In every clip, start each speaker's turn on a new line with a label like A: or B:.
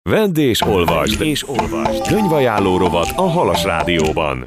A: Vedd és olvasd! Könyvajánló rovat a Halas Rádióban.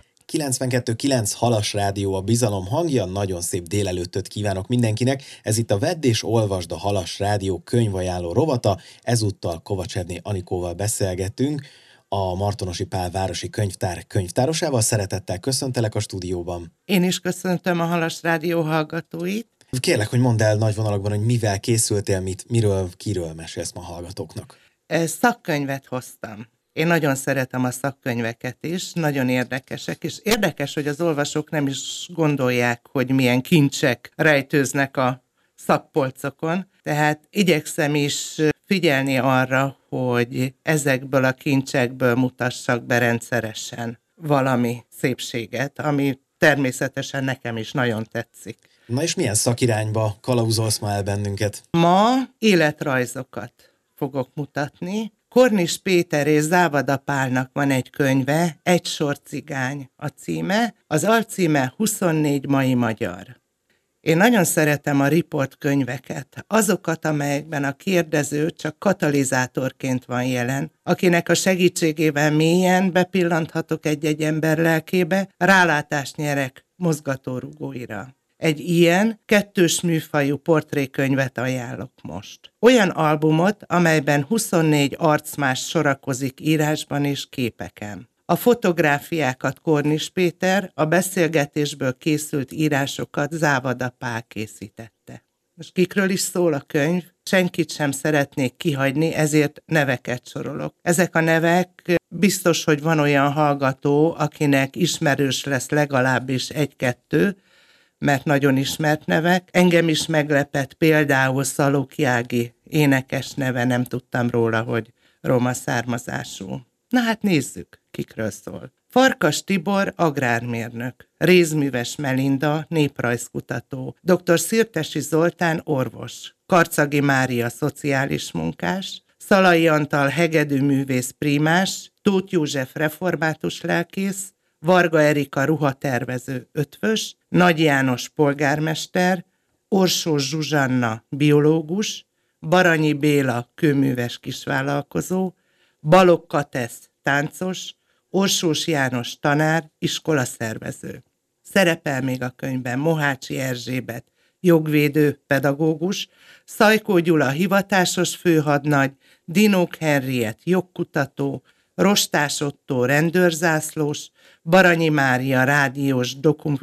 B: 92.9 Halas Rádió a bizalom hangja, nagyon szép délelőttöt kívánok mindenkinek. Ez itt a Vedd és olvasd, a Halas Rádió könyvajánló rovata. Ezúttal Kovacserdné Anikóval beszélgetünk, a Martonosi Pál városi könyvtár könyvtárosával. Szeretettel köszöntelek a stúdióban.
C: Én is köszöntöm a Halas Rádió hallgatóit.
B: Kérlek, hogy mondd el nagy vonalakban, hogy mivel készültél, miről, kiről mesélsz ma hallgatóknak.
C: Szakkönyvet hoztam. Én nagyon szeretem a szakkönyveket is, nagyon érdekesek, és érdekes, hogy az olvasók nem is gondolják, hogy milyen kincsek rejtőznek a szakpolcokon, tehát igyekszem is figyelni arra, hogy ezekből a kincsekből mutassak be rendszeresen valami szépséget, ami természetesen nekem is nagyon tetszik.
B: Na és milyen szakirányba kalauzolsz ma el bennünket?
C: Ma életrajzokat fogok mutatni. Kornis Péter és Závada Pálnak van egy könyve, Egy sor cigány a címe, az alcíme 24 mai magyar. Én nagyon szeretem a riport könyveket, azokat, amelyekben a kérdező csak katalizátorként van jelen, akinek a segítségével mélyen bepillanthatok egy-egy ember lelkébe, rálátást nyerek mozgatórugóira. Egy ilyen kettős műfajú portrékönyvet ajánlok most. Olyan albumot, amelyben 24 arcmás sorakozik írásban és képeken. A fotográfiákat Kornis Péter, a beszélgetésből készült írásokat Závada Pál készítette. Most kikről is szól a könyv? Senkit sem szeretnék kihagyni, ezért neveket sorolok. Ezek a nevek biztos, hogy van olyan hallgató, akinek ismerős lesz legalábbis egy-kettő, mert nagyon ismert nevek. Engem is meglepett például Szalóki Ági énekes neve, nem tudtam róla, hogy roma származású. Na hát nézzük, kikről szól. Farkas Tibor, agrármérnök, Rézműves Melinda, néprajzkutató, dr. Szirtesi Zoltán, orvos, Karcagi Mária, szociális munkás, Szalai Antal, hegedűművész, prímás, Tóth József, református lelkész, Varga Erika, ruhatervező, ötvös, Nagy János, polgármester, Orsós Zsuzsanna, biológus, Baranyi Béla, kőműves kisvállalkozó, Balogh Katesz, táncos, Orsós János, tanár, iskolaszervező. Szerepel még a könyvben Mohácsi Erzsébet, jogvédő, pedagógus, Szajkó Gyula, hivatásos főhadnagy, Dinók Henriett, jogkutató, Rostás Ottó, rendőrzászlós, Baranyi Mária, rádiós,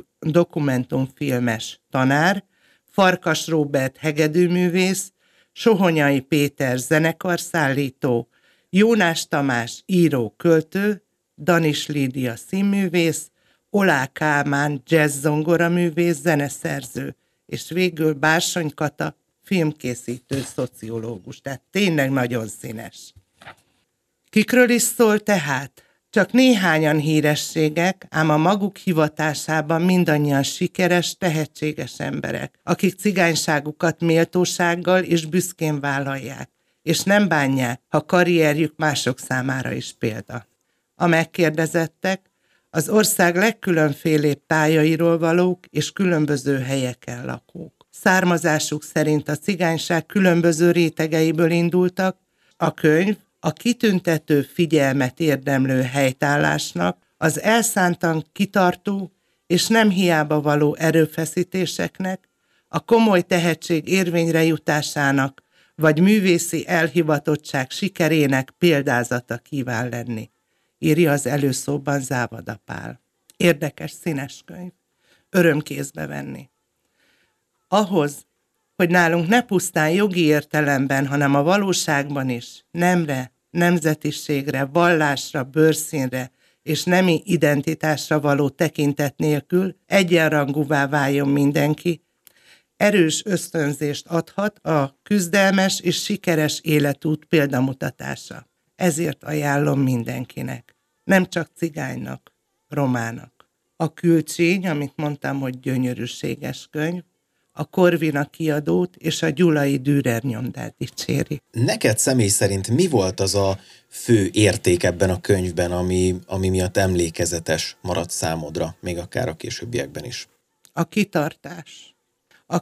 C: dokumentumfilmes tanár, Farkas Róbert, hegedűművész, Sohonyai Péter, zenekarszállító, Jónás Tamás, író, költő, Danis Lídia, színművész, Olá Kálmán, jazz-zongoraművész, zeneszerző, és végül Bársony Kata, filmkészítő, szociológus. Tehát tényleg nagyon színes. Kikről is szól tehát? Csak néhányan hírességek, ám a maguk hivatásában mindannyian sikeres, tehetséges emberek, akik cigányságukat méltósággal és büszkén vállalják, és nem bánják, ha karrierjük mások számára is példa. A megkérdezettek az ország legkülönfélébb tájairól valók és különböző helyeken lakók. Származásuk szerint a cigányság különböző rétegeiből indultak. A könyv a kitüntető figyelmet érdemlő helytállásnak, az elszántan kitartó és nem hiába való erőfeszítéseknek, a komoly tehetség érvényre jutásának vagy művészi elhivatottság sikerének példázata kíván lenni, írja az előszóban Závada Pál. Érdekes, színes könyv. Öröm kézbe venni. Ahhoz, hogy nálunk ne pusztán jogi értelemben, hanem a valóságban is nemre, nemzetiségre, vallásra, bőrszínre és nemi identitásra való tekintet nélkül egyenrangúvá váljon mindenki, erős ösztönzést adhat a küzdelmes és sikeres életút példamutatása. Ezért ajánlom mindenkinek, nem csak cigánynak, romának. A Külcsény, amit mondtam, hogy gyönyörűséges könyv, a Korvina kiadót és a Gyulai Dürer nyomdát dicséri.
B: Neked személy szerint mi volt az a fő érték ebben a könyvben, ami miatt emlékezetes maradt számodra, még akár a későbbiekben is?
C: A kitartás. A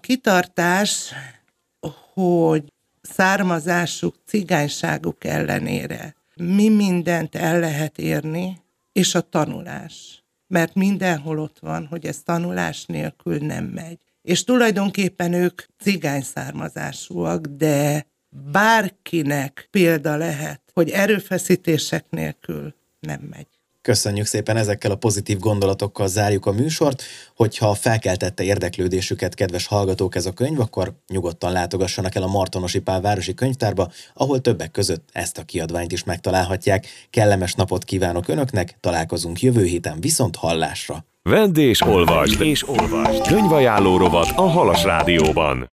C: kitartás, hogy származásuk, cigányságuk ellenére mi mindent el lehet érni, és a tanulás. Mert mindenhol ott van, hogy ez tanulás nélkül nem megy. És tulajdonképpen ők cigány származásúak, de bárkinek példa lehet, hogy erőfeszítések nélkül nem megy.
B: Köszönjük szépen, ezekkel a pozitív gondolatokkal zárjuk a műsort. Hogyha felkeltette érdeklődésüket, kedves hallgatók, ez a könyv, akkor nyugodtan látogassanak el a Martonosi Pál városi könyvtárba, ahol többek között ezt a kiadványt is megtalálhatják. Kellemes napot kívánok Önöknek, találkozunk jövő héten, viszont hallásra!
A: Vedd és olvasd! Könyvajánló rovat a Halas Rádióban.